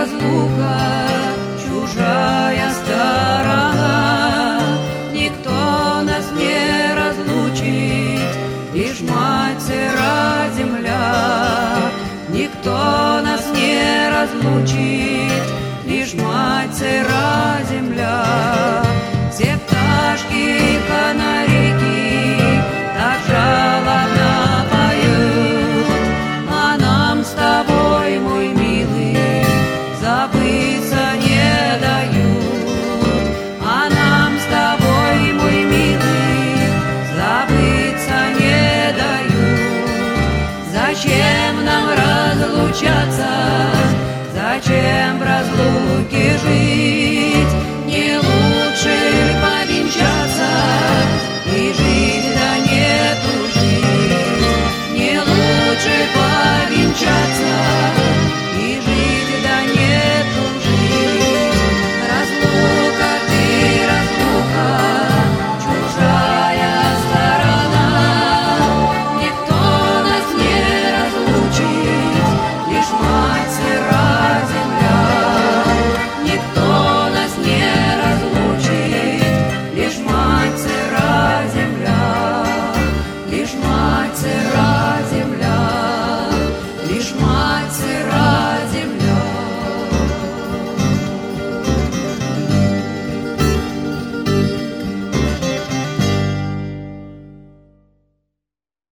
разлука, чужая сторона. Никто нас не разлучит, лишь мать сыра земля. Никто нас не разлучит, лишь мать сыра земля.